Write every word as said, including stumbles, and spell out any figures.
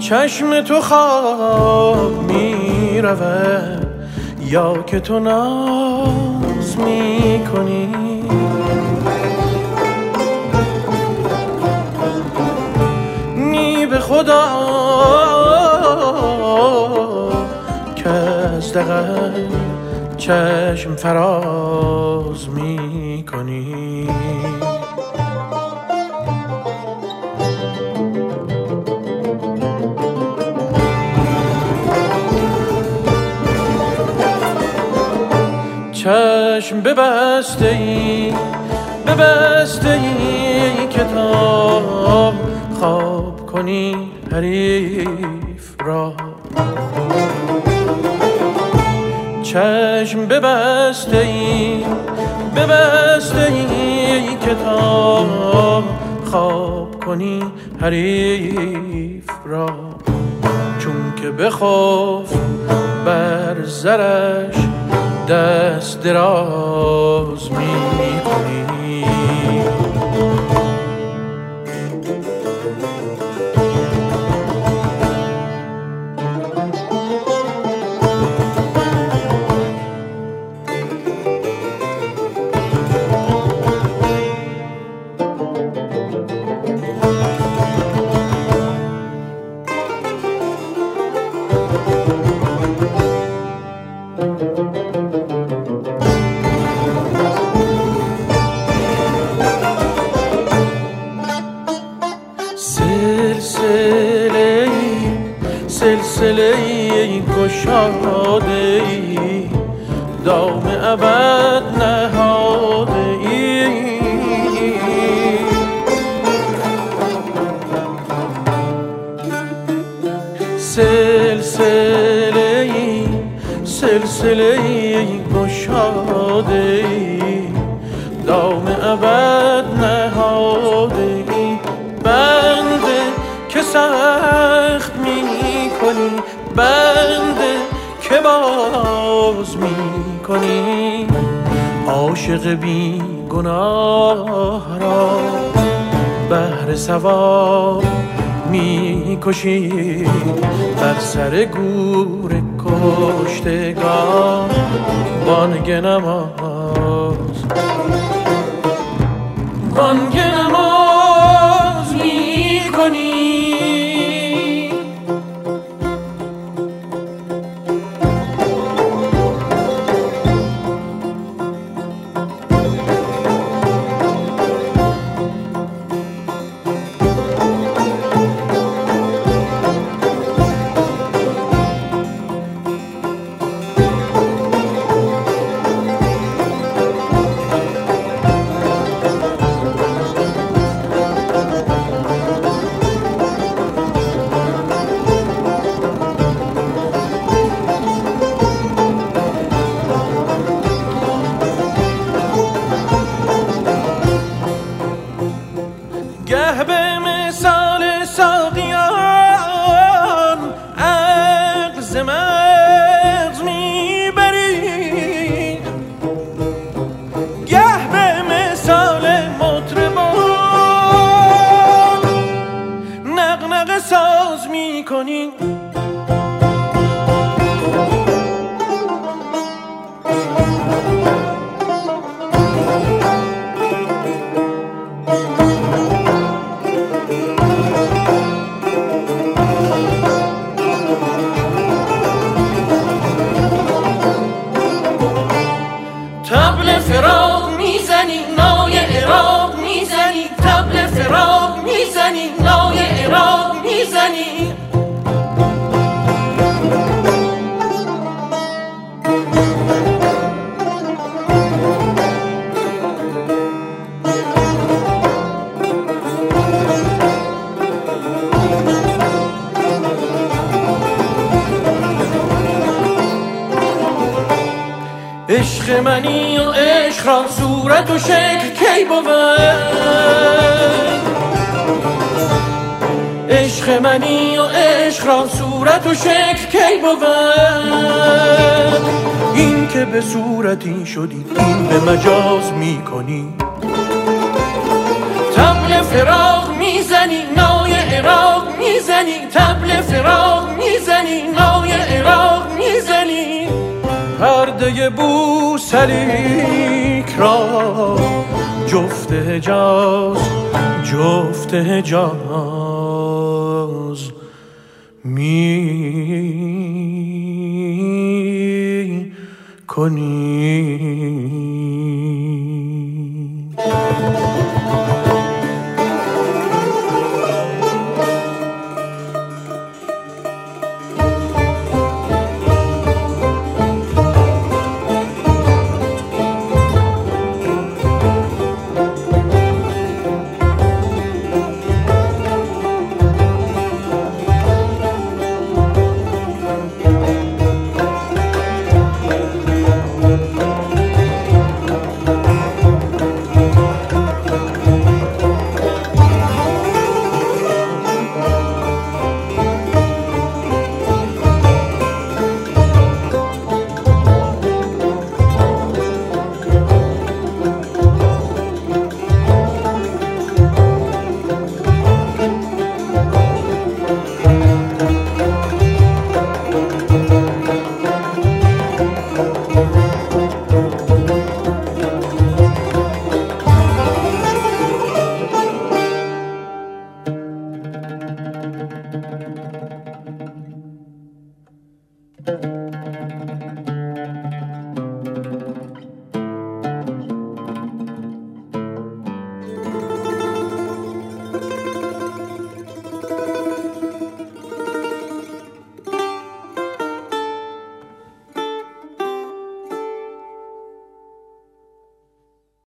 چشم تو خواب می رود یا که تو ناز می کنی؟ نی به خدا که از دغل چشم فراز می کنی. چشم ببسته ای ببسته ای که تا خواب کنی حریف را. چشم ببسته ای ببسته ای که تا خواب کنی حریف را. چون که بخوف بر زرش دست دراز می کنی. سلسله ای گشاده ای دام ابد نهاده ای. سلسله ای سلسله ای گشاده ای دام ابد نهاده ای. بنده که سخت می کنی بنده که باز می کنی. عاشق بی گناه را بهر ثواب می کشی. بر سر گور کشتگان بانگ نماز بانگ نماز می کنی. گه به مثال ساقیان عقل مغز میبری. گه به مثال مطربان نغنغه ساز میکنی. طبل فراق میزنی نای عراق میزنی. طبل فراق میزنی نای عراق میزنی. عشق منی و عشق را صورت و شکل کی بود. عشق منی و عشق را صورت و شکل کی بود. این که به صورتی شدی این به مجاز می کنی. طبل فراق میزنی نای عراق میزنی. میزنی، طبل فراق میزنی، نای عراق میزنی، پرده بوسلیک را جفت حجاز جفت حجاز می کنی.